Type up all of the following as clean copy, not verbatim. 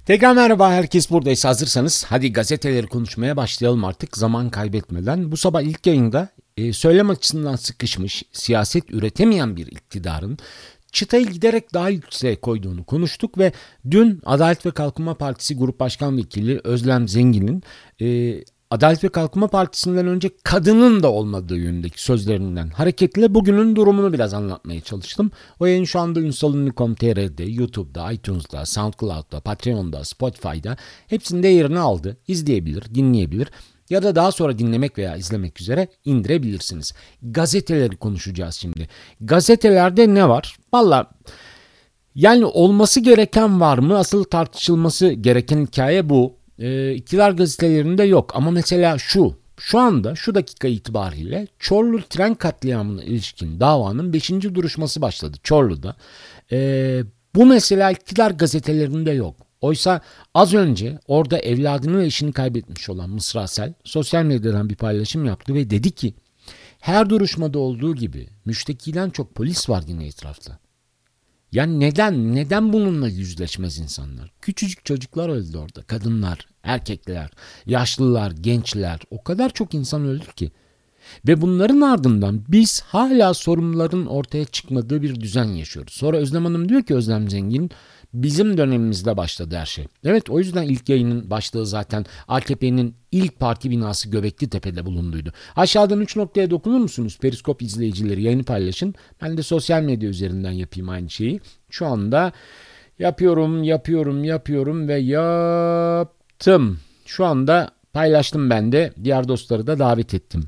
Tekrar merhaba, herkes buradaysa hazırsanız hadi gazeteleri konuşmaya başlayalım artık zaman kaybetmeden. Bu sabah ilk yayında söylem açısından sıkışmış, siyaset üretemeyen bir iktidarın çıtayı giderek daha yükseğe koyduğunu konuştuk ve dün Adalet ve Kalkınma Partisi Grup Başkan Vekili Özlem Zengin'in Adalet ve Kalkınma Partisi'nden önce kadının da olmadığı yönündeki sözlerinden hareketle bugünün durumunu biraz anlatmaya çalıştım. O yayın şu anda ünsalünlü.com.tr'de, YouTube'da, iTunes'da, SoundCloud'da, Patreon'da, Spotify'da hepsinde yerini aldı. İzleyebilir, dinleyebilir ya da daha sonra dinlemek veya izlemek üzere indirebilirsiniz. Gazeteleri konuşacağız şimdi. Gazetelerde ne var? Vallahi yani olması gereken var mı? Asıl tartışılması gereken hikaye bu. İktidar gazetelerinde yok ama mesela şu anda şu dakika itibariyle Çorlu tren katliamına ilişkin davanın 5. duruşması başladı Çorlu'da. Bu mesela iktidar gazetelerinde yok. Oysa az önce orada evladını ve eşini kaybetmiş olan Mısra Sel sosyal medyadan bir paylaşım yaptı ve dedi ki her duruşmada olduğu gibi müştekiden çok polis var yine etrafta. Yani neden bununla yüzleşmez insanlar? Küçücük çocuklar öldü orada. Kadınlar, erkekler, yaşlılar, gençler. O kadar çok insan öldü ki. Ve bunların ardından biz hala sorunların ortaya çıkmadığı bir düzen yaşıyoruz. Sonra Özlem Hanım diyor ki Özlem Zengin bizim dönemimizde başladı her şey. Evet, o yüzden ilk yayının başlığı zaten AKP'nin ilk parti binası Göbekli Tepe'de bulunduydu. Aşağıdan 3 noktaya dokunur musunuz? Periskop izleyicileri yayını paylaşın. Ben de sosyal medya üzerinden yapayım aynı şeyi. Şu anda yapıyorum ve yaptım. Şu anda paylaştım ben de. Diğer dostları da davet ettim.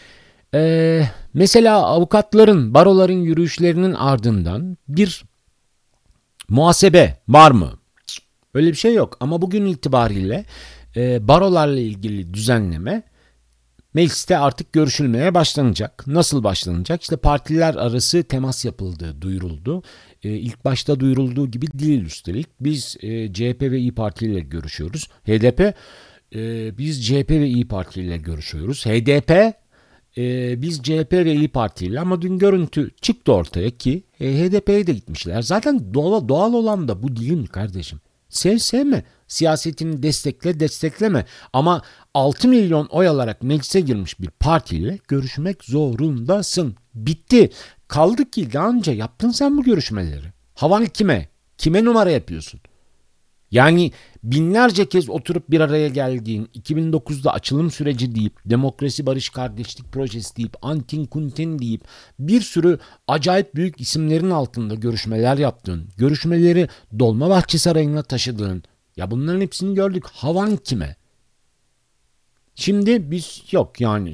Mesela avukatların, baroların yürüyüşlerinin ardından bir muhasebe var mı? Öyle bir şey yok ama bugün itibariyle barolarla ilgili düzenleme mecliste artık görüşülmeye başlanacak. Nasıl başlanacak? İşte partiler arası temas yapıldığı duyuruldu. İlk başta duyurulduğu gibi değil üstelik. Biz CHP ve İYİ Parti ile görüşüyoruz. HDP biz CHP ve İYİ Parti ile görüşüyoruz. HDP biz CHP ve İYİ Parti ile ama dün görüntü çıktı ortaya ki HDP'ye de gitmişler. Zaten doğal olan da bu değil mi kardeşim? Sev sevme. Siyasetini destekleme. Ama 6 milyon oy alarak meclise girmiş bir partiyle görüşmek zorundasın. Bitti. Kaldı ki daha önce yaptın sen bu görüşmeleri. Havan kime? Kime numara yapıyorsun? Yani binlerce kez oturup bir araya geldiğin 2009'da açılım süreci deyip demokrasi barış kardeşlik projesi deyip antin kuntin deyip bir sürü acayip büyük isimlerin altında görüşmeler yaptığın, görüşmeleri Dolmabahçe Sarayı'na taşıdığın, ya bunların hepsini gördük. Havan kime? Şimdi biz yok yani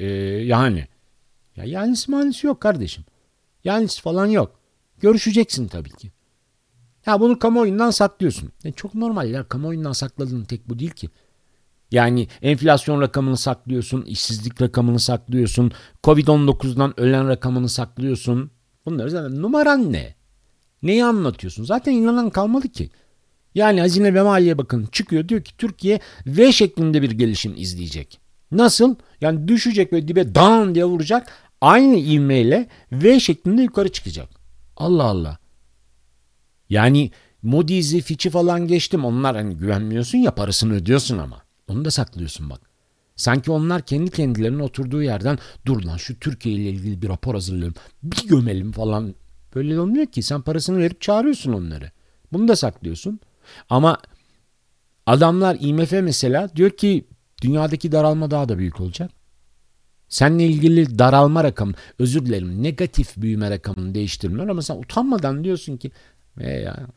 yanisi manisi yok kardeşim. Yanisi falan yok. Görüşeceksin tabii ki. Ya bunu kamuoyundan saklıyorsun. Çok normal ya, kamuoyundan sakladığın tek bu değil ki. Yani enflasyon rakamını saklıyorsun, işsizlik rakamını saklıyorsun, Covid-19'dan ölen rakamını saklıyorsun. Bunları zaten numaran ne? Neyi anlatıyorsun? Zaten inanan kalmadı ki. Yani Hazine ve Maliye Bakanı çıkıyor diyor ki Türkiye V şeklinde bir gelişim izleyecek. Nasıl? Yani düşecek ve dibe dan diye vuracak. Aynı ivmeyle V şeklinde yukarı çıkacak. Allah Allah. Yani Moody's'i, Fitch'i falan geçtim. Onlar hani güvenmiyorsun ya, parasını ödüyorsun ama. Onu da saklıyorsun bak. Sanki onlar kendi kendilerine oturduğu yerden dur lan şu Türkiye ile ilgili bir rapor hazırlıyorum. Bir gömelim falan. Böyle olmuyor ki. Sen parasını verip çağırıyorsun onları. Bunu da saklıyorsun. Ama adamlar IMF mesela diyor ki dünyadaki daralma daha da büyük olacak. Seninle ilgili daralma rakamı, özür dilerim, negatif büyüme rakamını değiştirmiyor ama sen utanmadan diyorsun ki ya,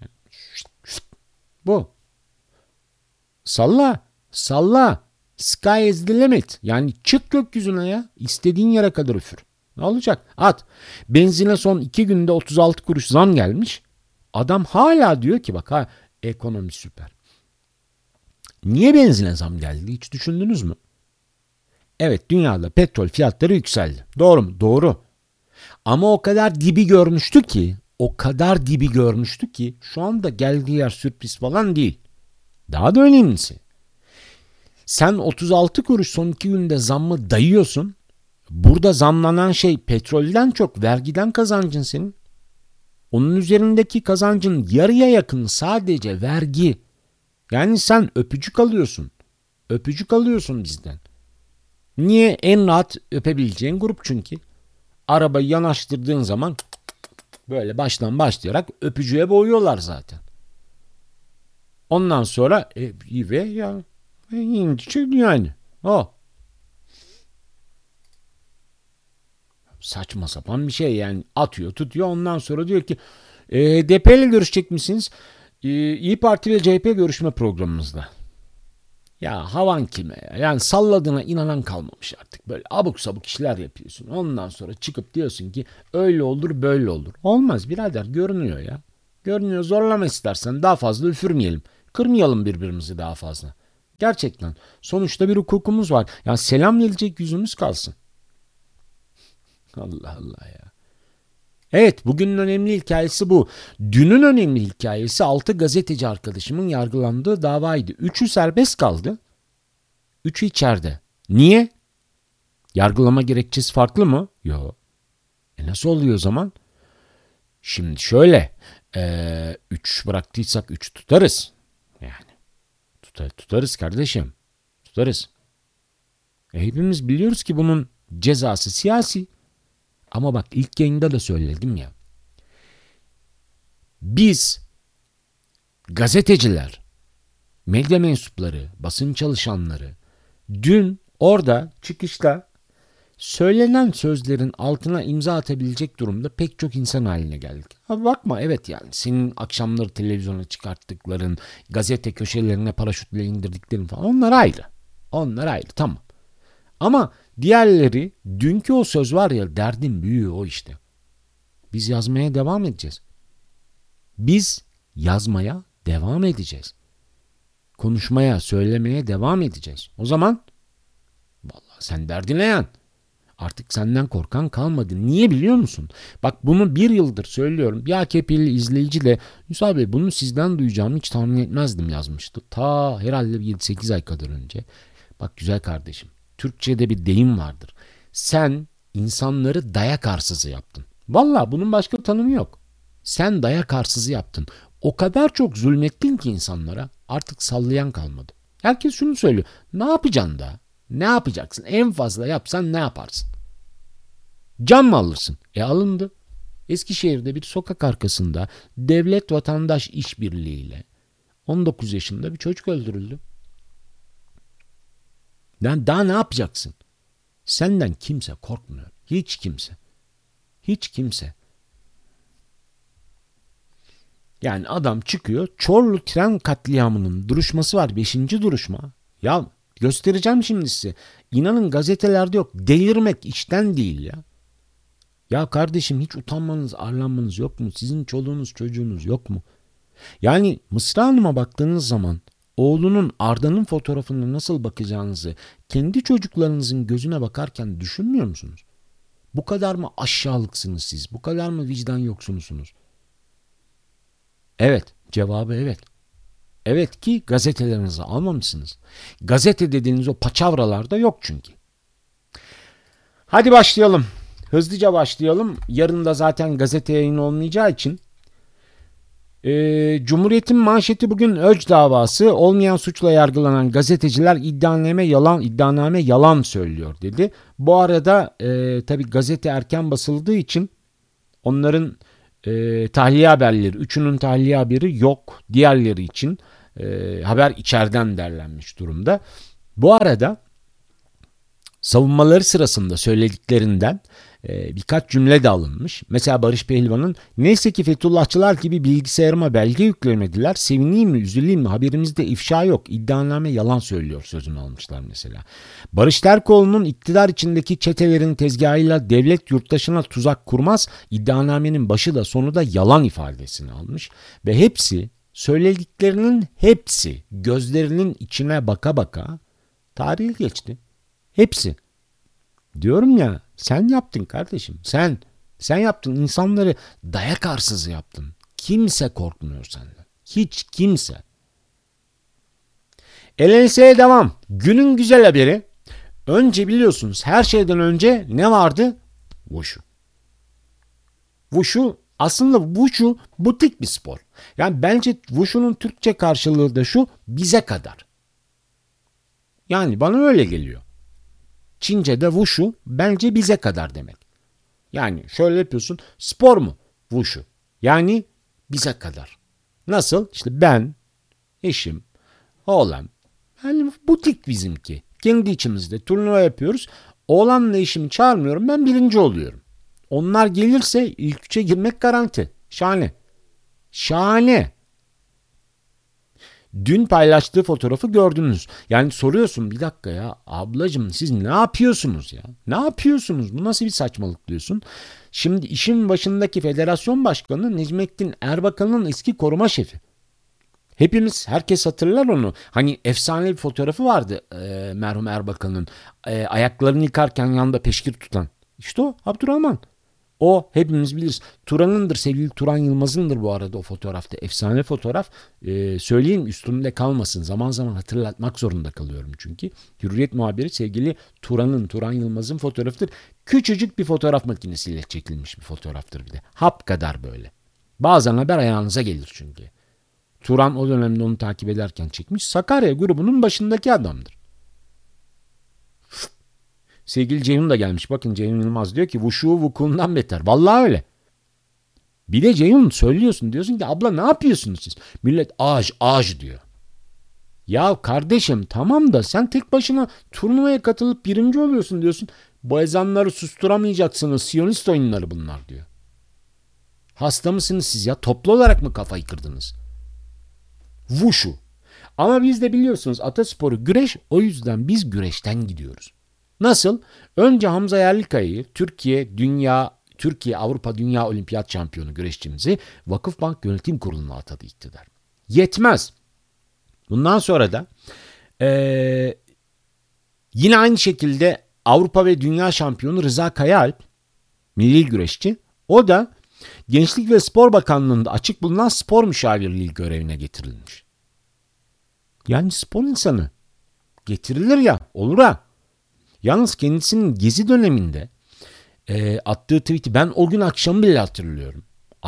bu. Salla. Sky is the limit. Yani çık gökyüzüne ya. İstediğin yere kadar üfür. Ne olacak? At. Benzine son 2 günde 36 kuruş zam gelmiş. Adam hala diyor ki bak ekonomi süper. Niye benzine zam geldi? Hiç düşündünüz mü? Evet, dünyada petrol fiyatları yükseldi. Doğru mu? Doğru. Ama o kadar dibi görmüştü ki şu anda geldiği yer sürpriz falan değil. Daha da önemlisi. Sen 36 kuruş son 2 günde zammı dayıyorsun. Burada zamlanan şey petrolden çok vergiden kazancın senin. Onun üzerindeki kazancın yarıya yakın sadece vergi. Yani sen öpücük alıyorsun. Öpücük alıyorsun bizden. Niye? En rahat öpebileceğin grup çünkü. Arabayı yanaştırdığın zaman böyle baştan başlayarak öpücüğe boğuyorlar zaten. Ondan sonra ve ya yani o saçma sapan bir şey yani, atıyor tutuyor, ondan sonra diyor ki HDP ile görüşecek misiniz? İyi Parti ve CHP görüşme programımızda. Ya havan kime ya? Yani salladığına inanan kalmamış artık. Böyle abuk sabuk işler yapıyorsun. Ondan sonra çıkıp diyorsun ki öyle olur böyle olur. Olmaz birader, görünüyor ya. Görünüyor, zorlama istersen, daha fazla üfürmeyelim. Kırmayalım birbirimizi daha fazla. Gerçekten. Sonuçta bir hukukumuz var. Yani selam gelecek yüzümüz kalsın. Allah Allah ya. Evet, bugünün önemli hikayesi bu. Dünün önemli hikayesi 6 gazeteci arkadaşımın yargılandığı davaydı. 3'ü serbest kaldı. 3'ü içeride. Niye? Yargılama gerekçesi farklı mı? Yok. Nasıl oluyor o zaman? Şimdi şöyle. 3 bıraktıysak 3 tutarız. Yani tutarız kardeşim. Tutarız. Hepimiz biliyoruz ki bunun cezası siyasi. Ama bak, ilk yayında da söyledim ya. Biz gazeteciler, medya mensupları, basın çalışanları dün orada çıkışta söylenen sözlerin altına imza atabilecek durumda pek çok insan haline geldik. Abi bakma, evet yani senin akşamları televizyona çıkarttıkların, gazete köşelerine paraşütle indirdiklerin falan, onlar ayrı. Onlar ayrı, tamam. Ama diğerleri, dünkü o söz var ya, derdin büyüğü o işte. Biz yazmaya devam edeceğiz. Biz yazmaya devam edeceğiz. Konuşmaya, söylemeye devam edeceğiz. O zaman vallahi sen derdine yan. Artık senden korkan kalmadı. Niye biliyor musun? Bak, bunu bir yıldır söylüyorum. Bir AKP'li izleyici de Yusuf Bey, bunu sizden duyacağımı hiç tahmin etmezdim yazmıştı. Ta herhalde 7-8 ay kadar önce. Bak güzel kardeşim, Türkçe'de bir deyim vardır. Sen insanları dayak arsızı yaptın. Vallahi bunun başka tanımı yok. Sen dayak arsızı yaptın. O kadar çok zulmettin ki insanlara, artık sallayan kalmadı. Herkes şunu söylüyor. Ne yapacaksın da? Ne yapacaksın? En fazla yapsan ne yaparsın? Can mı alırsın? Alındı. Eskişehir'de bir sokak arkasında devlet vatandaş işbirliğiyle 19 yaşında bir çocuk öldürüldü. Daha ne yapacaksın? Senden kimse korkmuyor. Hiç kimse. Hiç kimse. Yani adam çıkıyor, Çorlu tren katliamının duruşması var. 5. duruşma. Ya göstereceğim şimdi size. İnanın gazetelerde yok. Delirmek işten değil ya. Ya kardeşim, hiç utanmanız, arlanmanız yok mu? Sizin çoluğunuz çocuğunuz yok mu? Yani Mısra Hanım'a baktığınız zaman oğlunun, Arda'nın fotoğrafına nasıl bakacağınızı kendi çocuklarınızın gözüne bakarken düşünmüyor musunuz? Bu kadar mı aşağılıksınız siz? Bu kadar mı vicdan yoksunusunuz? Evet. Cevabı evet. Evet ki gazetelerinizi almamışsınız. Gazete dediğiniz o paçavralarda yok çünkü. Hadi başlayalım. Hızlıca başlayalım. Yarın da zaten gazete yayını olmayacağı için. Cumhuriyet'in manşeti bugün Öc davası. Olmayan suçla yargılanan gazeteciler iddianame yalan söylüyor dedi. Bu arada tabii gazete erken basıldığı için onların tahliye haberleri, 3'ünün tahliye haberi yok. Diğerleri için haber içeriden derlenmiş durumda. Bu arada savunmaları sırasında söylediklerinden birkaç cümle de alınmış. Mesela Barış Pehlivan'ın "Neyse ki Fethullahçılar gibi bilgisayarıma belge yüklemediler. Sevineyim mi, üzüleyim mi? Haberimizde ifşa yok. İddianame yalan söylüyor" sözünü almışlar mesela. Barış Terkoğlu'nun "iktidar içindeki çetelerin tezgahıyla devlet yurttaşına tuzak kurmaz. İddianamenin başı da sonu da yalan" ifadesini almış. Ve hepsi, söylediklerinin hepsi gözlerinin içine baka baka tarihe geçti. Hepsi. Diyorum ya, sen yaptın kardeşim. Sen yaptın. İnsanları dayak arsızı yaptın. Kimse korkmuyor senden. Hiç kimse. LLS'ye devam. Günün güzel haberi. Önce biliyorsunuz, her şeyden önce ne vardı? Wushu. Wushu Aslında Wushu butik bir spor. Yani bence Wushu'nun Türkçe karşılığı da şu: bize kadar. Yani bana öyle geliyor. Çince'de Wushu bence bize kadar demek. Yani şöyle yapıyorsun: spor mu? Wushu. Yani bize kadar. Nasıl? İşte ben, eşim, oğlan. Yani butik bizimki. Kendi içimizde turnuva yapıyoruz. Oğlanla eşimi çağırmıyorum. Ben birinci oluyorum. Onlar gelirse ilk üçe girmek garanti. Şahane. Şahane. Dün paylaştığı fotoğrafı gördünüz. Yani soruyorsun, bir dakika ya ablacığım, siz ne yapıyorsunuz ya? Ne yapıyorsunuz? Bu nasıl bir saçmalık diyorsun. Şimdi işin başındaki federasyon başkanı Necmettin Erbakan'ın eski koruma şefi. Herkes hatırlar onu. Hani efsane bir fotoğrafı vardı merhum Erbakan'ın. Ayaklarını yıkarken yanında peşkir tutan. İşte o Abdurrahman. O hepimiz biliriz. Turan'ındır, sevgili Turan Yılmaz'ındır bu arada o fotoğrafta. Efsane fotoğraf. Söyleyeyim üstümde kalmasın. Zaman zaman hatırlatmak zorunda kalıyorum çünkü. Hürriyet muhabiri sevgili Turan Yılmaz'ın fotoğrafıdır. Küçücük bir fotoğraf makinesiyle çekilmiş bir fotoğraftır bir de. Hap kadar böyle. Bazen haber ayağınıza gelir çünkü. Turan o dönemde onu takip ederken çekmiş. Sakarya grubunun başındaki adamdır. Sevgili Ceyhun da gelmiş. Bakın Ceyhun Yılmaz diyor ki Wushu vukuundan beter. Vallahi öyle. Bir de Ceyhun söylüyorsun, diyorsun ki abla ne yapıyorsunuz siz? Millet ağaç diyor. Ya kardeşim tamam da sen tek başına turnuvaya katılıp birinci oluyorsun diyorsun. Bu ezanları susturamayacaksınız. Siyonist oyunları bunlar diyor. Hasta mısınız siz ya? Toplu olarak mı kafayı kırdınız? Wushu. Ama biz de biliyorsunuz atasporu güreş, o yüzden biz güreşten gidiyoruz. Nasıl? Önce Hamza Yerlikaya'yı Türkiye Avrupa Dünya Olimpiyat Şampiyonu güreşçimizi Vakıfbank Yönetim Kurulu'na atadı iktidar. Yetmez. Bundan sonra da yine aynı şekilde Avrupa ve Dünya Şampiyonu Rıza Kayaalp, milli güreşçi, o da Gençlik ve Spor Bakanlığı'nda açık bulunan spor müşavirliği görevine getirilmiş. Yani spor insanı getirilir ya, olur ha. Yalnız kendisinin gezi döneminde attığı tweet'i ben o gün akşamı bile hatırlıyorum.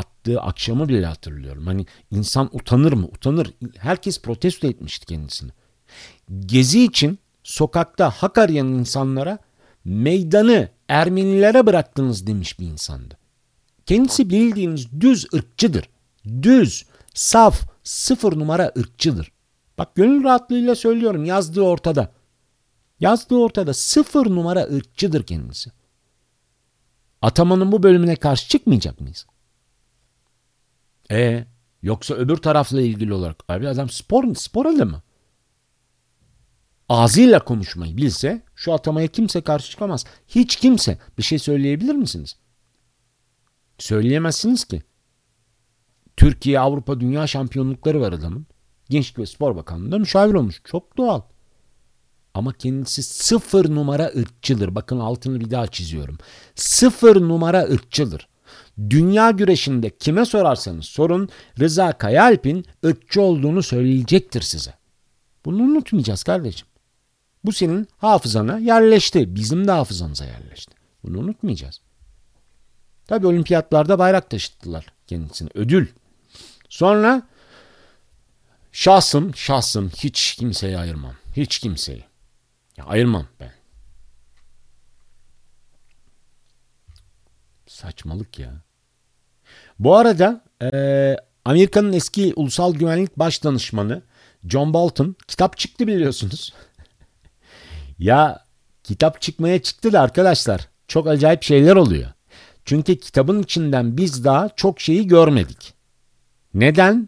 Hani insan utanır mı? Utanır. Herkes protesto etmişti kendisini. Gezi için sokakta hak arayan insanlara meydanı Ermenilere bıraktınız demiş bir insandı. Kendisi bildiğiniz düz ırkçıdır. Düz, saf, 0 numara ırkçıdır. Bak gönül rahatlığıyla söylüyorum, yazdığı ortada. 0 numara ırkçıdır kendisi. Atamanın bu bölümüne karşı çıkmayacak mıyız? Yoksa öbür tarafla ilgili olarak abi adam spor adamı. Ağzıyla konuşmayı bilse şu atamaya kimse karşı çıkamaz. Hiç kimse. Bir şey söyleyebilir misiniz? Söyleyemezsiniz ki. Türkiye Avrupa Dünya Şampiyonlukları var adamın. Gençlik ve Spor Bakanlığı'nda müşavir olmuş. Çok doğal. Ama kendisi 0 numara ırkçıdır. Bakın altını bir daha çiziyorum. 0 numara ırkçıdır. Dünya güreşinde kime sorarsanız sorun Rıza Kayaalp'in ırkçı olduğunu söyleyecektir size. Bunu unutmayacağız kardeşim. Bu senin hafızana yerleşti. Bizim de hafızamıza yerleşti. Bunu unutmayacağız. Tabii olimpiyatlarda bayrak taşıttılar kendisine. Ödül. Sonra şahsım hiç kimseyi ayırmam. Hiç kimseyi. Ayırmam ben. Saçmalık ya. Bu arada Amerika'nın eski Ulusal Güvenlik Başdanışmanı John Bolton kitap çıktı biliyorsunuz. Ya kitap çıkmaya çıktı da arkadaşlar çok acayip şeyler oluyor. Çünkü kitabın içinden biz daha çok şeyi görmedik. Neden?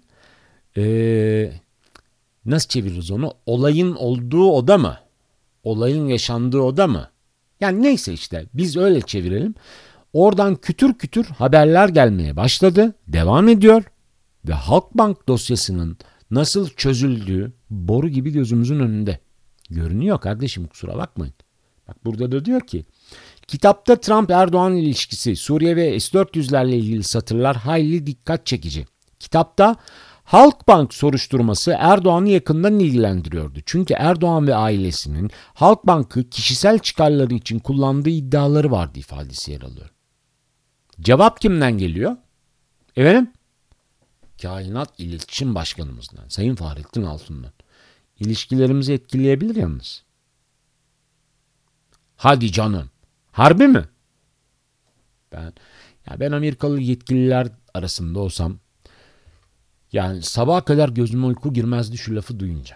Nasıl çeviririz onu? Olayın olduğu oda mı? Olayın yaşandığı oda mı? Yani neyse işte biz öyle çevirelim. Oradan kütür kütür haberler gelmeye başladı. Devam ediyor. Ve Halkbank dosyasının nasıl çözüldüğü boru gibi gözümüzün önünde. Görünüyor kardeşim, kusura bakmayın. Bak burada da diyor ki kitapta Trump-Erdoğan ilişkisi, Suriye ve S-400'lerle ilgili satırlar hayli dikkat çekici. Kitapta Halkbank soruşturması Erdoğan'ı yakından ilgilendiriyordu. Çünkü Erdoğan ve ailesinin Halkbank'ı kişisel çıkarları için kullandığı iddiaları vardı ifadesi yer alıyor. Cevap kimden geliyor? Efendim? Kainat İletişim Başkanımızdan, Sayın Fahrettin Altun'dan. İlişkilerimizi etkileyebilir yalnız. Hadi canım. Harbi mi? Ben Amerikalı yetkililer arasında olsam yani sabaha kadar gözüme uyku girmezdi şu lafı duyunca.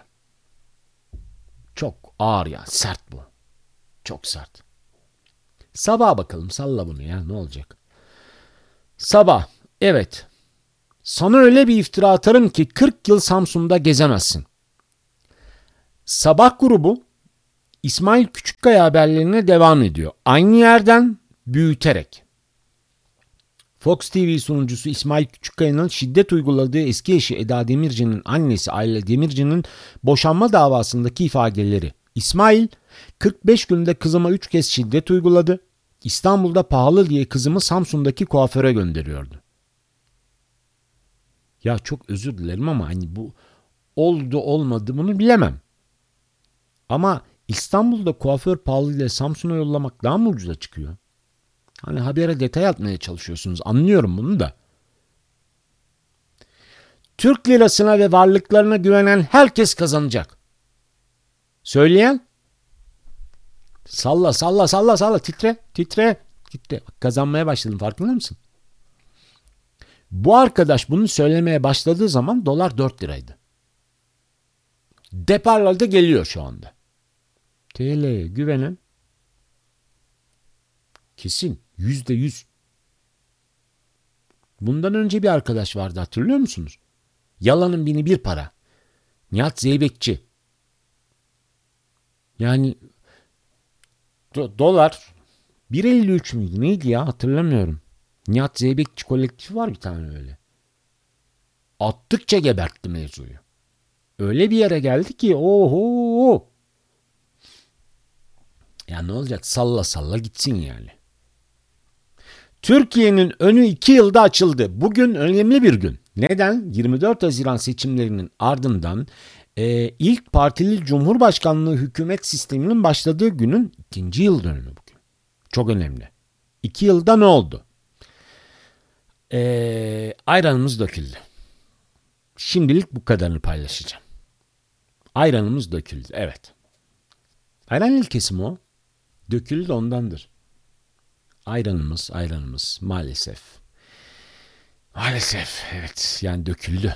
Çok ağır ya, sert bu. Çok sert. Sabaha bakalım, salla bunu ya, ne olacak? Sabah, evet. Sana öyle bir iftira atarım ki 40 yıl Samsun'da gezemezsin. Sabah grubu İsmail Küçükkaya haberlerine devam ediyor. Aynı yerden büyüterek. Fox TV sunucusu İsmail Küçükkaya'nın şiddet uyguladığı eski eşi Eda Demirci'nin annesi Ayla Demirci'nin boşanma davasındaki ifadeleri. İsmail, 45 günde kızıma 3 kez şiddet uyguladı. İstanbul'da pahalı diye kızımı Samsun'daki kuaföre gönderiyordu. Ya çok özür dilerim ama hani bu oldu olmadı bunu bilemem. Ama İstanbul'da kuaför pahalı diye Samsun'a yollamak daha mı ucuza çıkıyor? Hani habere detay atmaya çalışıyorsunuz. Anlıyorum bunu da. Türk lirasına ve varlıklarına güvenen herkes kazanacak. Söyleyen salla salla salla salla titre titre titre. Kazanmaya başladım, farkında mısın? Bu arkadaş bunu söylemeye başladığı zaman dolar 4 liraydı. Deparlarda geliyor şu anda. TL'ye güvenen kesin %100. Bundan önce bir arkadaş vardı, hatırlıyor musunuz? Yalanın bini bir para. Nihat Zeybekçi. Yani dolar 1.53 müydü neydi ya, hatırlamıyorum. Nihat Zeybekçi kolektifi var bir tane öyle. Attıkça gebertti mevzuyu. Öyle bir yere geldi ki oho. Ya ne olacak, salla salla gitsin yani. Türkiye'nin önü 2 yılda açıldı. Bugün önemli bir gün. Neden? 24 Haziran seçimlerinin ardından ilk partili Cumhurbaşkanlığı hükümet sisteminin başladığı günün 2. yıl dönümü bugün. Çok önemli. 2 yılda ne oldu? Ayranımız döküldü. Şimdilik bu kadarını paylaşacağım. Ayranımız döküldü. Evet. Ayran ilkesi mi o? Döküldü ondandır. Ayranımız maalesef. Maalesef evet, yani döküldü.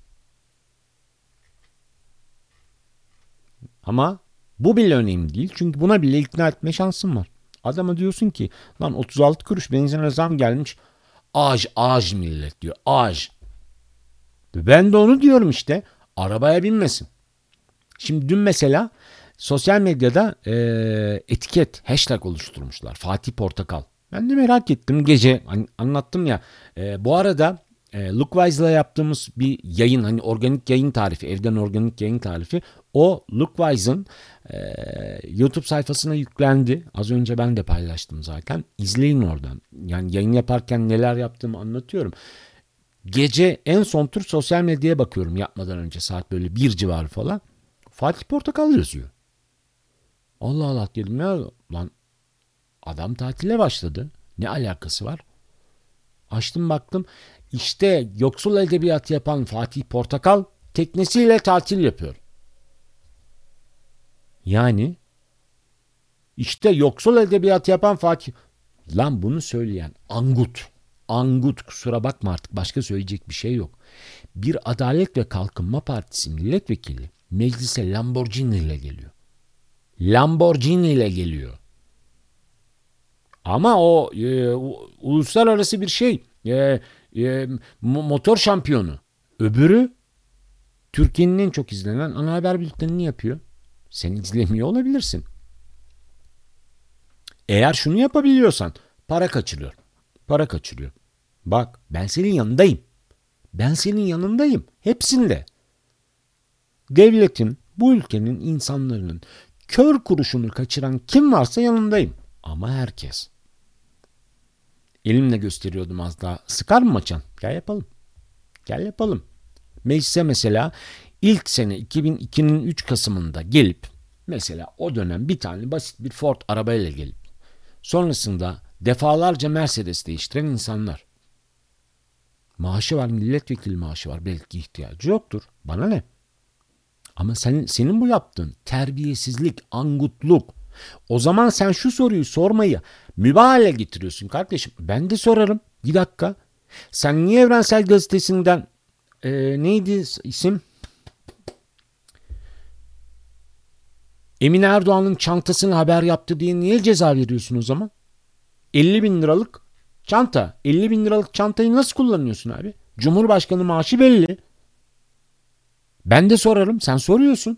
Ama bu bile önemli değil. Çünkü buna bile ikna etme şansım var. Adama diyorsun ki lan 36 kuruş benzine zam gelmiş. Ağaç millet diyor. Ağaç. Ben de onu diyorum işte. Arabaya binmesin. Şimdi dün mesela sosyal medyada etiket, hashtag oluşturmuşlar. Fatih Portakal. Ben de merak ettim gece. Anlattım ya. Bu arada Lookwise'la yaptığımız bir yayın, hani organik yayın tarifi, evden organik yayın tarifi, o Lookwise'ın YouTube sayfasına yüklendi. Az önce ben de paylaştım zaten. İzleyin oradan. Yani yayın yaparken neler yaptığımı anlatıyorum. Gece en son tur sosyal medyaya bakıyorum yatmadan önce, saat böyle 1 civarı falan. Fatih Portakal yazıyor. Allah Allah dedim ya, lan adam tatile başladı. Ne alakası var? Açtım baktım. İşte yoksul edebiyat yapan Fatih Portakal teknesiyle tatil yapıyor. Yani işte yoksul edebiyat yapan Fatih. Lan bunu söyleyen Angut. Angut, kusura bakma artık başka söyleyecek bir şey yok. Bir Adalet ve Kalkınma Partisi milletvekili meclise Lamborghini ile geliyor. Lamborghini ile geliyor. Ama o uluslararası bir şey. Motor şampiyonu. Öbürü Türkiye'nin en çok izlenen ana haber bültenini yapıyor. Sen izlemiyor olabilirsin. Eğer şunu yapabiliyorsan para kaçırıyor. Para kaçırıyor. Bak ben senin yanındayım. Ben senin yanındayım. Hepsinde. Devletin, bu ülkenin insanların kör kuruşunu kaçıran kim varsa yanındayım. Ama herkes. Elimle gösteriyordum az daha. Sıkar mı maçan? Gel yapalım. Gel yapalım. Meclise mesela ilk sene 2002'nin 3 Kasım'ında gelip mesela o dönem bir tane basit bir Ford arabayla gelip sonrasında defalarca Mercedes değiştiren insanlar. Maaşı var, milletvekili maaşı var. Belki ihtiyacı yoktur. Bana ne? Ama senin bu yaptığın terbiyesizlik, angutluk. O zaman sen şu soruyu sormayı mübah hale getiriyorsun kardeşim. Ben de sorarım. Bir dakika. Sen niye Evrensel Gazetesi'nden neydi isim? Emine Erdoğan'ın çantasını haber yaptı diye niye ceza veriyorsun o zaman? 50 bin liralık çanta. 50 bin liralık çantayı nasıl kullanıyorsun abi? Cumhurbaşkanı maaşı belli. Ben de sorarım. Sen soruyorsun.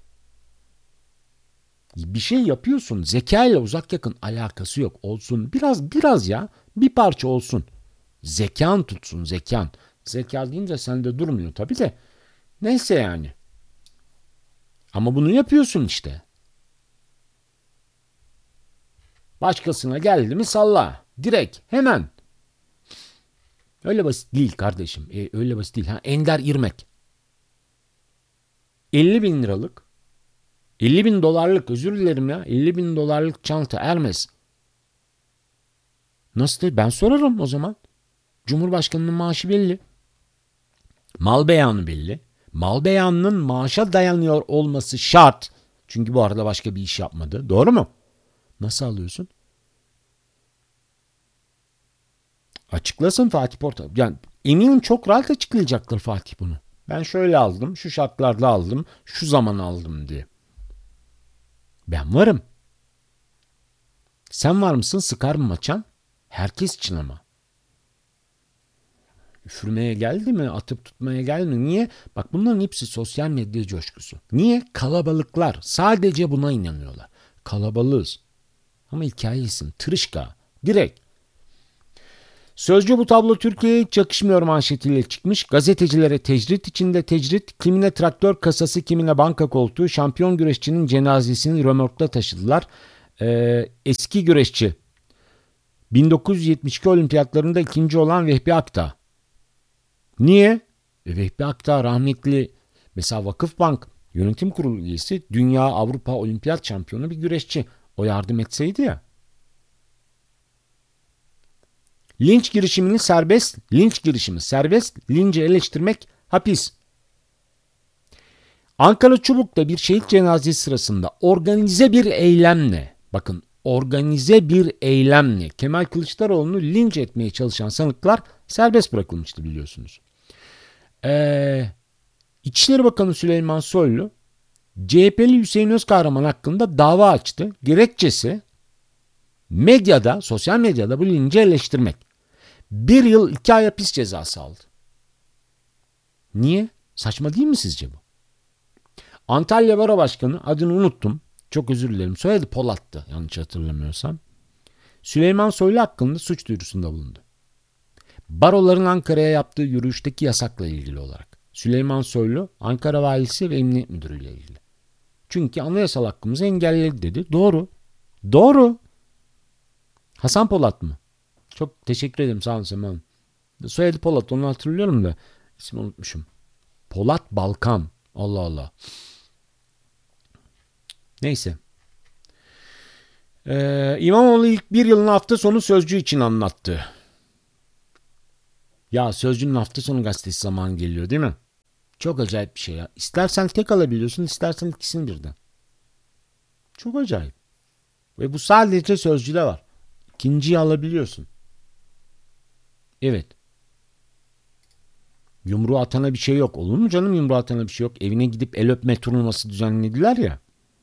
Bir şey yapıyorsun. Zeka ile uzak yakın alakası yok. Olsun. Biraz ya. Bir parça olsun. Zekan tutsun. Zekan. Zeka deyince sende durmuyor tabii de. Neyse yani. Ama bunu yapıyorsun işte. Başkasına geldi mi salla. Direkt. Hemen. Öyle basit değil kardeşim. Öyle basit değil. Ender İrmek. 50 bin liralık 50 bin dolarlık özür dilerim ya 50 bin dolarlık çanta Hermes. Nasıl? Ben sorarım o zaman. Cumhurbaşkanının maaşı belli. Mal beyanı belli. Mal beyanının maaşa dayanıyor olması şart. Çünkü bu arada başka bir iş yapmadı. Doğru mu? Nasıl alıyorsun? Açıklasın Fatih Portakal. Yani eminim çok rahat açıklayacaktır Fatih bunu. Ben şöyle aldım, şu şartlarda aldım, şu zaman aldım diye. Ben varım. Sen var mısın? Sıkar mı maçan? Herkes için ama. Üfürmeye geldi mi? Atıp tutmaya geldi mi? Niye? Bak bunların hepsi sosyal medya coşkusu. Niye? Kalabalıklar. Sadece buna inanıyorlar. Kalabalığız. Ama hikayesin. Tırışka. Direkt. Sözcü bu tablo Türkiye'ye hiç yakışmıyor manşetiyle çıkmış. Gazetecilere tecrit içinde tecrit. Kimine traktör kasası, kimine banka koltuğu. Şampiyon güreşçinin cenazesini römorkta taşıdılar. Eski güreşçi 1972 olimpiyatlarında ikinci olan Vehbi Akdağ. Niye? Vehbi Akdağ rahmetli mesela Vakıfbank yönetim kurulu üyesi, dünya Avrupa olimpiyat şampiyonu bir güreşçi. O yardım etseydi ya. Linç girişimini serbest, linç girişimi serbest, linci eleştirmek hapis. Ankara Çubuk'ta bir şehit cenazesi sırasında organize bir eylemle, bakın organize bir eylemle Kemal Kılıçdaroğlu'nu linç etmeye çalışan sanıklar serbest bırakılmıştı biliyorsunuz. İçişleri Bakanı Süleyman Soylu CHP'li Hüseyin Özkahraman hakkında dava açtı. Gerekçesi medyada, sosyal medyada bu linci eleştirmek. 1 yıl 2 ay hapis cezası aldı. Niye? Saçma değil mi sizce bu? Antalya Baro Başkanı, adını unuttum. Çok özür dilerim. Soyadı Polat'tı yanlış hatırlamıyorsam. Süleyman Soylu hakkında suç duyurusunda bulundu. Baroların Ankara'ya yaptığı yürüyüşteki yasakla ilgili olarak. Süleyman Soylu, Ankara Valisi ve Emniyet Müdürü ile ilgili. Çünkü anayasal hakkımızı engelledi dedi. Doğru. Doğru. Hasan Polat mı? Çok teşekkür ederim. Sağ olun Sema Hanım. Soyadı Polat, onu hatırlıyorum da ismini unutmuşum. Polat Balkan. Allah Allah. Neyse. İmamoğlu ilk bir yılın hafta sonu Sözcü için anlattı. Ya Sözcü'nün hafta sonu gazetesi zamanı geliyor değil mi? Çok acayip bir şey ya. İstersen tek alabiliyorsun, istersen ikisini birden. Çok acayip. Ve bu sadece Sözcü'de var. İkinciyi alabiliyorsun. Evet. Yumruğa atana bir şey yok. Olur mu canım yumruğa atana bir şey yok. Evine gidip el öpme turnuvası düzenlediler ya.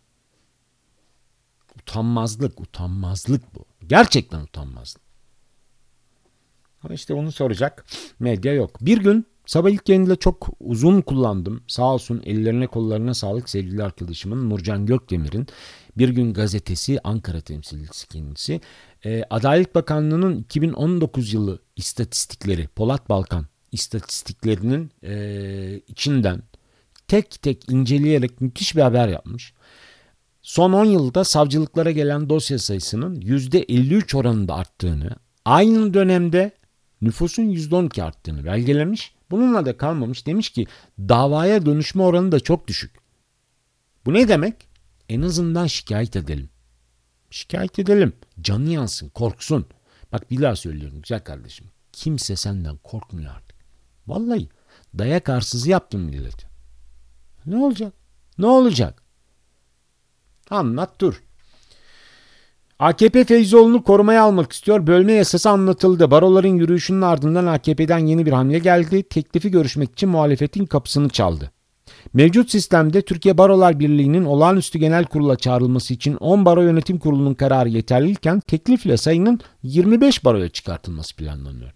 Utanmazlık bu. Gerçekten utanmazlık. Ama işte onu soracak medya yok. Bir gün sabah ilk yayında çok uzun kullandım. Sağ olsun ellerine kollarına sağlık sevgili arkadaşımın Nurcan Gökdemir'in Bir Gün Gazetesi Ankara temsilcisi kendisi. Adalet Bakanlığı'nın 2019 yılı istatistikleri Polat Balkan istatistiklerinin içinden tek tek inceleyerek müthiş bir haber yapmış. Son 10 yılda savcılıklara gelen dosya sayısının %53 oranında arttığını, aynı dönemde nüfusun %12 arttığını belgelemiş. Bununla da kalmamış. Demiş ki davaya dönüşme oranı da çok düşük. Bu ne demek? En azından şikayet edelim. Şikayet edelim. Canı yansın, korksun. Bak bir daha söylüyorum güzel kardeşim. Kimse senden korkmuyor artık. Vallahi dayak arsızı yaptın milleti. Ne olacak? Ne olacak? Anlat dur. AKP Feyzoğlu'nu korumaya almak istiyor. Bölme yasası anlatıldı. Baroların yürüyüşünün ardından AKP'den yeni bir hamle geldi. Teklifi görüşmek için muhalefetin kapısını çaldı. Mevcut sistemde Türkiye Barolar Birliği'nin olağanüstü genel kurula çağrılması için 10 baro yönetim kurulunun kararı yeterliyken teklifle sayının 25 baroya çıkartılması planlanıyor.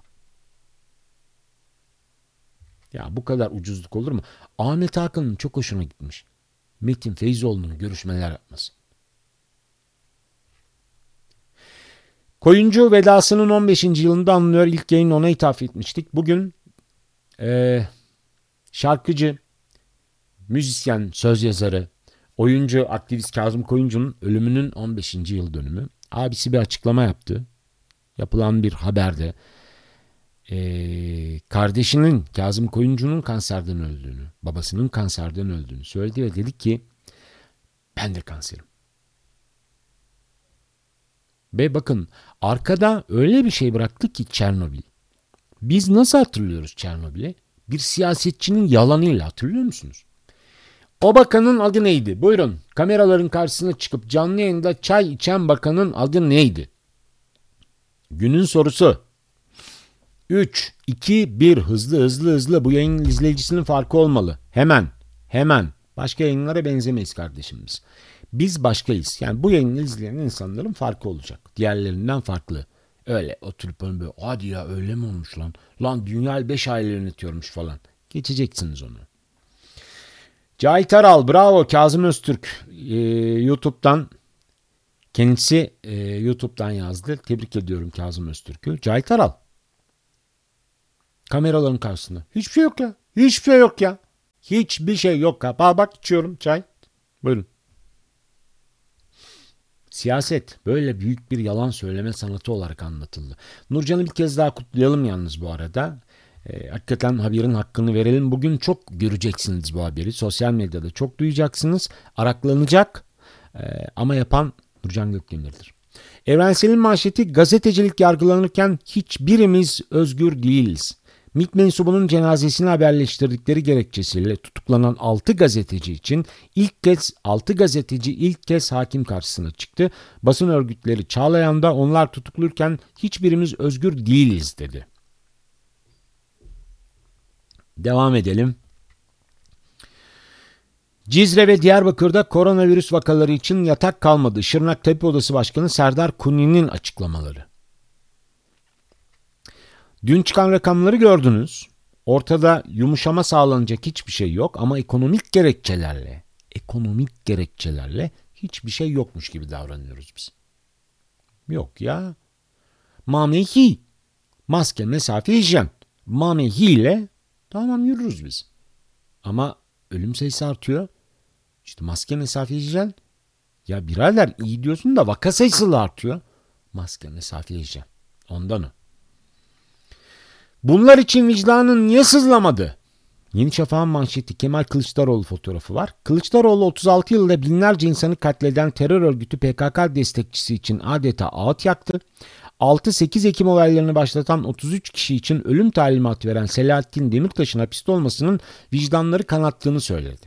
Ya bu kadar ucuzluk olur mu? Ahmet Hakan'ın çok hoşuna gitmiş. Metin Feyzoğlu'nun görüşmeler yapması. Koyuncu vedasının 15. yılında anılıyor. İlk yayın ona ithaf etmiştik. Bugün şarkıcı, müzisyen, söz yazarı, oyuncu, aktivist Kazım Koyuncu'nun ölümünün 15. yıl dönümü. Abisi bir açıklama yaptı. Yapılan bir haberde kardeşinin Kazım Koyuncu'nun kanserden öldüğünü, babasının kanserden öldüğünü söyledi ve dedi ki ben de kanserim. Ve bakın arkada öyle bir şey bıraktı ki Çernobil. Biz nasıl hatırlıyoruz Çernobil'i? Bir siyasetçinin yalanıyla hatırlıyor musunuz? O bakanın adı neydi? Buyurun kameraların karşısına çıkıp canlı yayında çay içen bakanın adı neydi? Günün sorusu. 3, 2, 1 hızlı bu yayının izleyicisinin farkı olmalı. Hemen. Başka yayınlara benzemeyiz kardeşimiz. Biz başkayız. Yani bu yayını izleyen insanların farkı olacak. Diğerlerinden farklı. Öyle oturup böyle hadi ya öyle mi olmuş lan? Lan dünyayı 5 aile yönetiyormuş falan. Geçeceksiniz onu. Cahit Aral bravo Kazım Öztürk YouTube'dan kendisi YouTube'dan yazdı. Tebrik ediyorum Kazım Öztürk'ü. Cahit Aral. Kameraların karşısında. Hiçbir şey yok ya. Hiçbir şey yok ya. Hiçbir şey yok ya. Bak içiyorum çay. Buyurun. Siyaset böyle büyük bir yalan söyleme sanatı olarak anlatıldı. Nurcan'ı bir kez daha kutlayalım yalnız bu arada. Hakikaten haberin hakkını verelim. Bugün çok göreceksiniz bu haberi. Sosyal medyada çok duyacaksınız. Araklanacak ama yapan Nurcan Gökdemir'dir. Evrensel'in manşeti gazetecilik yargılanırken hiçbirimiz özgür değiliz. MİT mensubunun cenazesini haberleştirdikleri gerekçesiyle tutuklanan 6 gazeteci için ilk kez hakim karşısına çıktı. Basın örgütleri Çağlayan'da onlar tutukluyken hiçbirimiz özgür değiliz dedi. Devam edelim. Cizre ve Diyarbakır'da koronavirüs vakaları için yatak kalmadı. Şırnak Tabip Odası Başkanı Serdar Kuni'nin açıklamaları. Dün çıkan rakamları gördünüz. Ortada yumuşama sağlanacak hiçbir şey yok ama ekonomik gerekçelerle hiçbir şey yokmuş gibi davranıyoruz biz. Yok ya. Mamehi. Maske, mesafe, hijyen. Mamehi ile tamam yürürüz biz. Ama ölüm sayısı artıyor. İşte maske, mesafe, hijyen. Ya birader iyi diyorsun da vaka sayısı da artıyor. Maske, mesafe, hijyen. Ondan o. Bunlar için vicdanın niye sızlamadı? Yeni Şafak'ın manşeti Kemal Kılıçdaroğlu fotoğrafı var. Kılıçdaroğlu 36 yılda binlerce insanı katleden terör örgütü PKK destekçisi için adeta ağıt yaktı. 6-8 Ekim olaylarını başlatan 33 kişi için ölüm talimatı veren Selahattin Demirtaş'ın hapiste olmasının vicdanları kanattığını söyledi.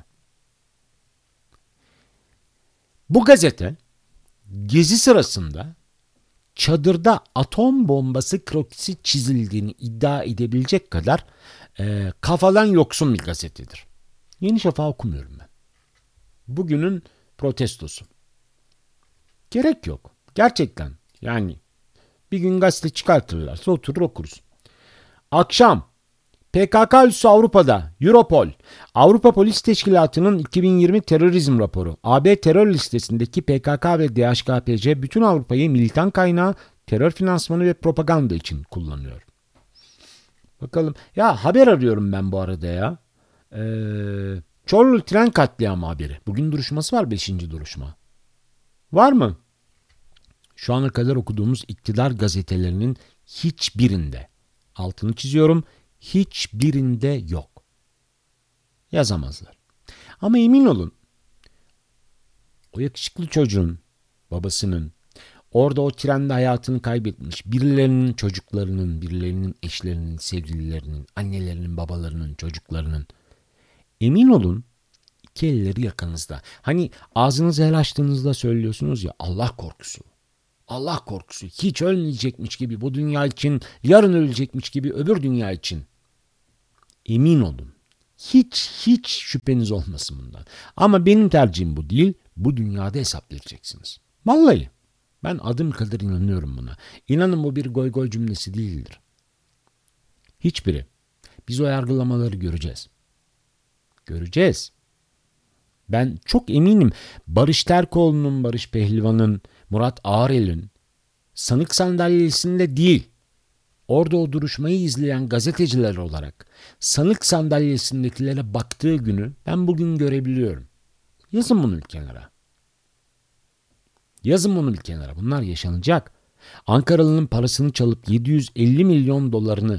Bu gazete gezi sırasında çadırda atom bombası krokisi çizildiğini iddia edebilecek kadar kafadan yoksun bir gazetedir. Yeni Şafak'ı okumuyorum ben. Bugünün protestosu. Gerek yok. Gerçekten. Yani bir gün gazete çıkartırlarsa oturur okuruz. Akşam PKK üssü Avrupa'da Europol, Avrupa Polis Teşkilatı'nın 2020 terörizm raporu. AB terör listesindeki PKK ve DHKPC bütün Avrupa'yı militan kaynağı, terör finansmanı ve propaganda için kullanıyor. Bakalım. Ya haber arıyorum ben bu arada ya. Çorlu tren katliamı haberi. Bugün duruşması var 5. duruşma. Var mı? Şu ana kadar okuduğumuz iktidar gazetelerinin hiçbirinde, altını çiziyorum, hiçbirinde yok. Yazamazlar. Ama emin olun o yakışıklı çocuğun, babasının, Orada o trende hayatını kaybetmiş. Birilerinin çocuklarının, birilerinin eşlerinin, sevgililerinin, annelerinin, babalarının, çocuklarının. Emin olun iki elleri yakanızda. Hani ağzınızı el açtığınızda söylüyorsunuz ya Allah korkusu. Allah korkusu. Hiç ölmeyecekmiş gibi bu dünya için, yarın ölecekmiş gibi öbür dünya için. Emin olun. Hiç şüpheniz olmasın bundan. Ama benim tercihim bu değil. Bu dünyada hesap vereceksiniz. Vallahi. Ben adım kadar inanıyorum buna. İnanın bu bir goy goy cümlesi değildir. Hiçbiri. Biz o yargılamaları göreceğiz. Göreceğiz. Ben çok eminim Barış Terkoğlu'nun, Barış Pehlivan'ın, Murat Ağrel'in sanık sandalyesinde değil, orada o duruşmayı izleyen gazeteciler olarak sanık sandalyesindekilere baktığı günü ben bugün görebiliyorum. Yazın bunu bir kenara. Yazın bunu bir kenara. Bunlar yaşanacak. Ankaralı'nın parasını çalıp 750 milyon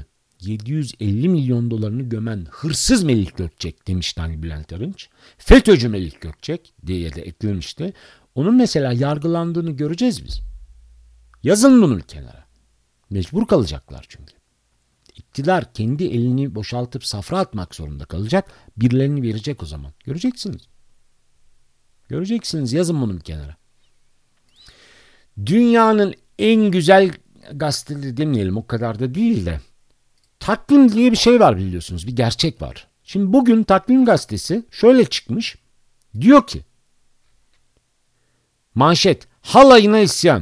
dolarını gömen hırsız Melih Gökçek demişti hani Bülent Arınç. FETÖ'cü Melih Gökçek diye de eklemişti. Onun mesela yargılandığını göreceğiz biz. Yazın bunu bir kenara. Mecbur kalacaklar çünkü. İktidar kendi elini boşaltıp safra atmak zorunda kalacak. Birilerini verecek o zaman. Göreceksiniz. Göreceksiniz. Yazın bunu bir kenara. Dünyanın en güzel gazeteleri demeyelim, o kadar da değil de Takvim diye bir şey var biliyorsunuz. Bir gerçek var. Şimdi bugün Takvim gazetesi şöyle çıkmış. Diyor ki manşet halayına isyan.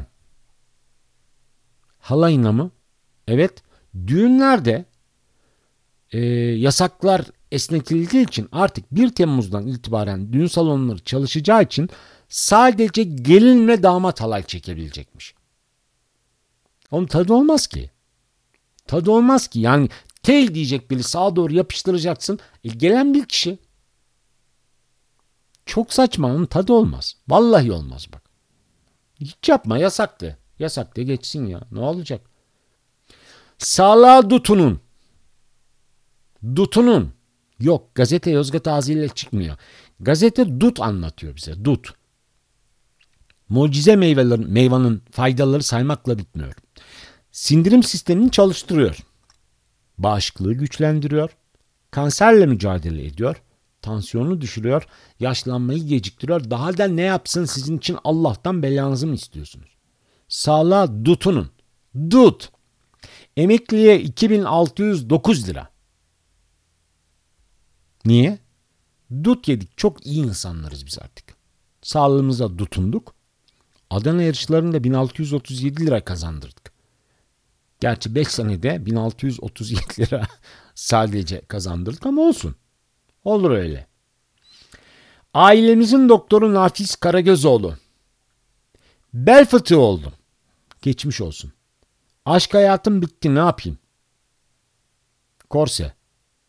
Halayına mı? Evet. Düğünlerde yasaklar esnetildiği için artık 1 Temmuz'dan itibaren düğün salonları çalışacağı için sadece gelin ve damat halay çekebilecekmiş. Onun tadı olmaz ki. Tadı olmaz ki. Yani tel diyecek biri sağa doğru yapıştıracaksın. Gelen bir kişi. Çok saçma. Onun tadı olmaz. Vallahi olmaz bak. Hiç yapma. Yasaktı. Yasaktı geçsin ya. Ne olacak? Sağlığa Dutun'un. Dutun'un. Yok gazete Yozgat ağzıyla çıkmıyor. Gazete Dut anlatıyor bize. Dut. Mucize meyvanın faydaları saymakla bitmiyor. Sindirim sistemini çalıştırıyor. Bağışıklığı güçlendiriyor. Kanserle mücadele ediyor. Tansiyonu düşürüyor. Yaşlanmayı geciktiriyor. Daha da ne yapsın sizin için Allah'tan belanızı mı istiyorsunuz? Sağlığa Dutun'un. Dut. Emekliye 2609 lira. Niye? Dut yedik. Çok iyi insanlarız biz artık. Sağlığımıza tutunduk. Adana yarışlarında 1637 lira kazandırdık. Gerçi 5 senede 1637 lira sadece kazandırdık ama olsun. Olur öyle. Ailemizin doktoru Nafiz Karagözoğlu. Bel fıtığı oldum. Geçmiş olsun. Aşk hayatım bitti, ne yapayım? Korse.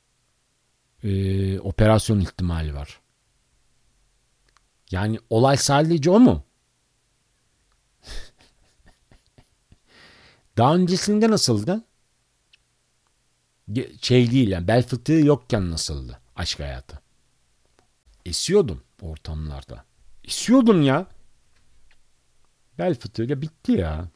Operasyon ihtimali var. Yani olay sadece o mu? Daha öncesinde nasıldı? Şey değil yani, bel fıtığı yokken nasıldı aşk hayatı? Esiyordum ortamlarda. Esiyordum ya. Bel fıtığıyla bitti ya.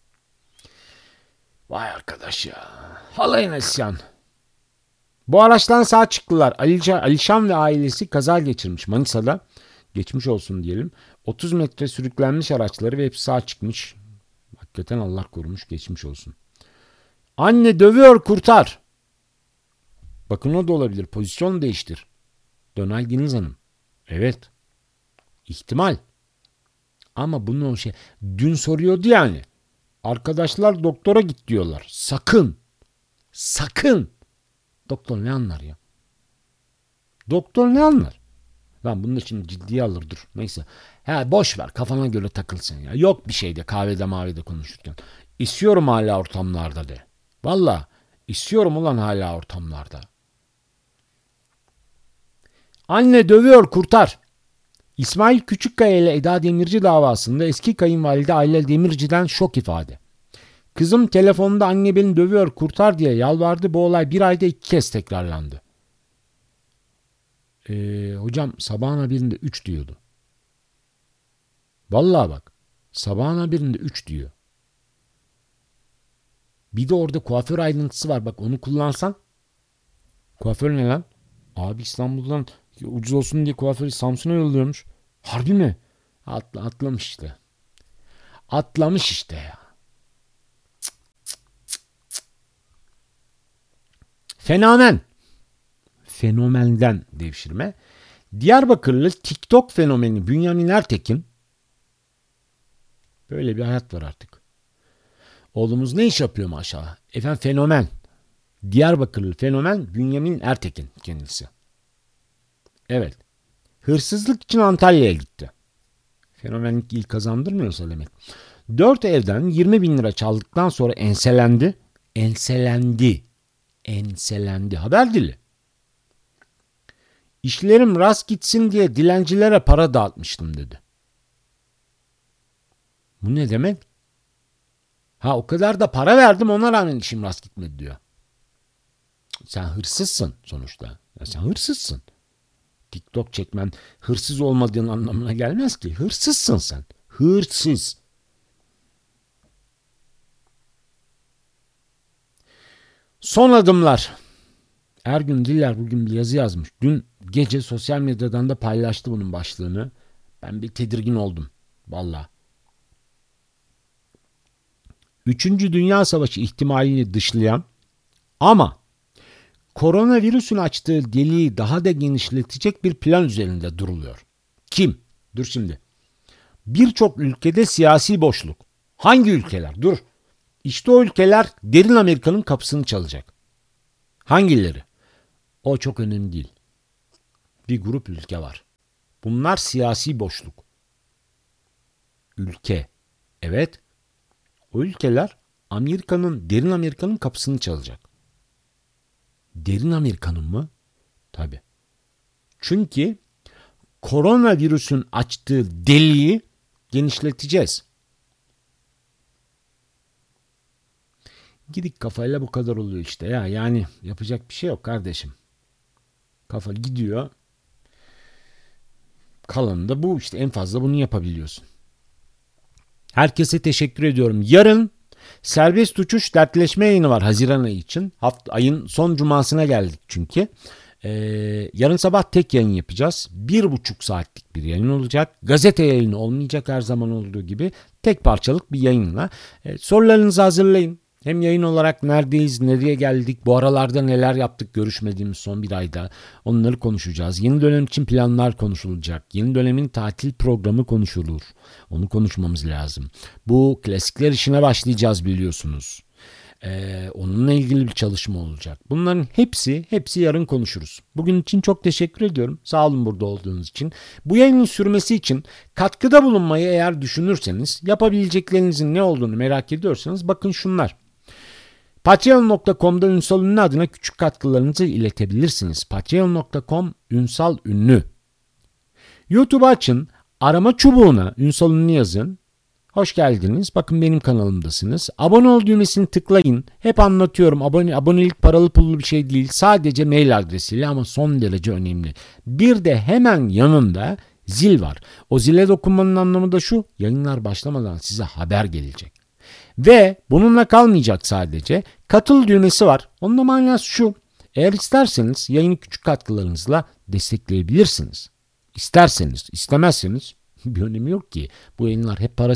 Vay arkadaş ya. Halayın isyan. Bu araçtan sağ çıktılar. Alişan ve ailesi kaza geçirmiş Manisa'da. Geçmiş olsun diyelim. 30 metre sürüklenmiş araçları ve hepsi sağ çıkmış. Hakikaten Allah korumuş, geçmiş olsun. Anne dövüyor, kurtar. Bakın o da olabilir. Pozisyon değiştir. Dönay Deniz Hanım. Evet. İhtimal. Ama bunu o şey. Dün soruyordu yani. Arkadaşlar doktora git diyorlar. Sakın. Sakın. Doktor ne anlar ya? Doktor ne anlar? Lan bunu da şimdi ciddiye alır dur. Neyse. Ha boş ver, kafana göre takılsın ya. Yok bir şeyde, kahvede mavide konuşurken. İstiyorum hala ortamlarda de. Valla istiyorum ulan hala ortamlarda. Anne dövüyor, kurtar. İsmail Küçükkaya ile Eda Demirci davasında eski kayınvalide Ayla Demirci'den şok ifade. Kızım telefonda anne beni dövüyor, kurtar diye yalvardı. Bu olay bir ayda 2 kez tekrarlandı. Hocam sabahın haberinde 3 diyordu. Vallahi bak. Sabahın haberinde 3 diyor. Bir de orada kuaför ayrıntısı var. Bak onu kullansan. Kuaför ne lan? Abi İstanbul'dan ucuz olsun diye kuaförü Samsun'a yolluyormuş. Harbi mi? Atlamış işte. Atlamış işte ya. Fenomen. Fenomenden devşirme. Diyarbakırlı TikTok fenomeni Bünyamin Ertekin. Böyle bir hayat var artık. Oğlumuz ne iş yapıyor maşallah? Efendim fenomen. Diyarbakırlı fenomen Bünyamin Ertekin kendisi. Evet. Hırsızlık için Antalya'ya gitti. Fenomenlik il kazandırmıyorsa demek. 4 evden 20 bin lira çaldıktan sonra enselendi. Enselendi. Haber dili. İşlerim rast gitsin diye dilencilere para dağıtmıştım dedi. Bu ne demek? Ha o kadar da para verdim ona rağmen işim rast gitmedi diyor. Sen hırsızsın sonuçta. Ya sen hırsızsın. TikTok çekmen hırsız olmadığın anlamına gelmez ki. Hırsızsın sen. Hırsız. Son adımlar. Ergün Diller bugün bir yazı yazmış. Dün gece sosyal medyadan da paylaştı bunun başlığını. Ben bir tedirgin oldum. Vallahi. 3. Dünya Savaşı ihtimalini dışlayan ama koronavirüsün açtığı deliği daha da genişletecek bir plan üzerinde duruluyor. Kim? Dur şimdi. Birçok ülkede siyasi boşluk. Hangi ülkeler? Dur. İşte o ülkeler derin Amerika'nın kapısını çalacak. Hangileri? O çok önemli değil. Bir grup ülke var. Bunlar siyasi boşluk. Ülke. Evet. O ülkeler derin Amerika'nın kapısını çalacak. Derin Amerika'nın mı? Tabii. Çünkü koronavirüsün açtığı deliği genişleteceğiz. Gidik kafayla bu kadar oluyor işte ya. Yani yapacak bir şey yok kardeşim. Kafa gidiyor. Kalanı da bu işte en fazla bunu yapabiliyorsun. Herkese teşekkür ediyorum. Yarın serbest uçuş dertleşme yayını var Haziran ayı için. Ayın son cumasına geldik çünkü. Yarın sabah tek yayın yapacağız. 1,5 saatlik bir yayın olacak. Gazete yayını olmayacak her zaman olduğu gibi. Tek parçalık bir yayınla. Sorularınızı hazırlayın. Hem yayın olarak neredeyiz, nereye geldik, bu aralarda neler yaptık görüşmediğimiz son bir ayda onları konuşacağız. Yeni dönem için planlar konuşulacak. Yeni dönemin tatil programı konuşulur. Onu konuşmamız lazım. Bu klasikler işine başlayacağız biliyorsunuz. Onunla ilgili bir çalışma olacak. Bunların hepsi yarın konuşuruz. Bugün için çok teşekkür ediyorum. Sağ olun burada olduğunuz için. Bu yayının sürmesi için katkıda bulunmayı eğer düşünürseniz, yapabileceklerinizin ne olduğunu merak ediyorsanız bakın şunlar. Patreon.com'da Ünsal Ünlü adına küçük katkılarınızı iletebilirsiniz. Patreon.com Ünsal Ünlü. YouTube'u açın. Arama çubuğuna Ünsal Ünlü yazın. Hoş geldiniz. Bakın benim kanalımdasınız. Abone ol düğmesini tıklayın. Hep anlatıyorum. Abonelik paralı pullu bir şey değil. Sadece mail adresiyle ama son derece önemli. Bir de hemen yanında zil var. O zile dokunmanın anlamı da şu. Yayınlar başlamadan size haber gelecek. Ve bununla kalmayacak sadece. Katıl düğmesi var. Onun da manası şu. Eğer isterseniz yayını küçük katkılarınızla destekleyebilirsiniz. İsterseniz, istemezseniz bir önemi yok ki. Bu yayınlar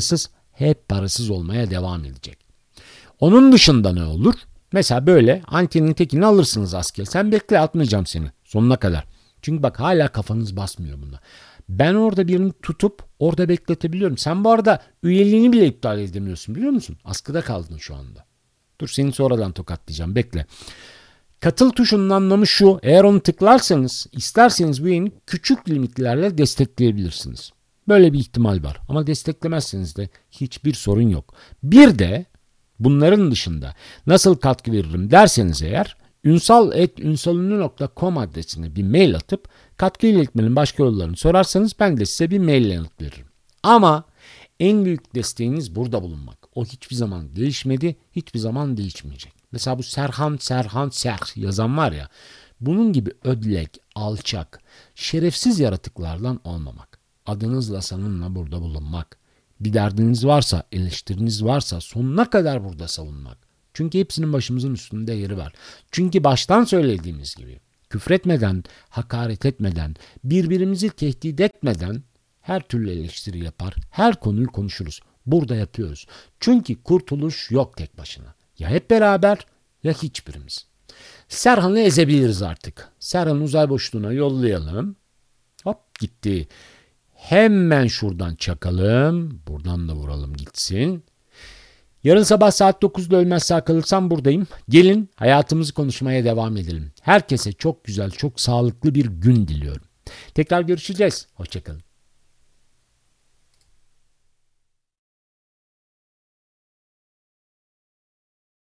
hep parasız olmaya devam edecek. Onun dışında ne olur? Mesela böyle antenin tekini alırsınız asker. Sen bekle atmayacağım seni sonuna kadar. Çünkü bak hala kafanız basmıyor buna. Ben orada birini tutup orada bekletebiliyorum. Sen bu arada üyeliğini bile iptal edemiyorsun biliyor musun? Askıda kaldın şu anda. Dur seni sonradan tokatlayacağım bekle. Katıl tuşunun anlamı şu. Eğer onu tıklarsanız isterseniz bu yayını küçük limitlerle destekleyebilirsiniz. Böyle bir ihtimal var. Ama desteklemezseniz de hiçbir sorun yok. Bir de bunların dışında nasıl katkı veririm derseniz eğer ünsal@ünsalünlü.com adresine bir mail atıp katkı iletmenin başka yollarını sorarsanız ben de size bir mail yanıt veririm. Ama en büyük desteğiniz burada bulunmak. O hiçbir zaman değişmedi, hiçbir zaman değişmeyecek. Mesela bu Serhan yazan var ya, bunun gibi ödlek, alçak, şerefsiz yaratıklardan olmamak. Adınızla sanınla burada bulunmak. Bir derdiniz varsa, eleştiriniz varsa sonuna kadar burada savunmak. Çünkü hepsinin başımızın üstünde yeri var. Çünkü baştan söylediğimiz gibi küfretmeden, hakaret etmeden, birbirimizi tehdit etmeden her türlü eleştiri yapar, her konuyu konuşuruz. Burada yapıyoruz. Çünkü kurtuluş yok tek başına. Ya hep beraber ya hiçbirimiz. Serhan'ı ezebiliriz artık. Serhan'ı uzay boşluğuna yollayalım. Hop gitti. Hemen şuradan çakalım. Buradan da vuralım gitsin. Yarın sabah saat 9'da ölmez sağ kalırsam buradayım. Gelin hayatımızı konuşmaya devam edelim. Herkese çok güzel, çok sağlıklı bir gün diliyorum. Tekrar görüşeceğiz. Hoşçakalın.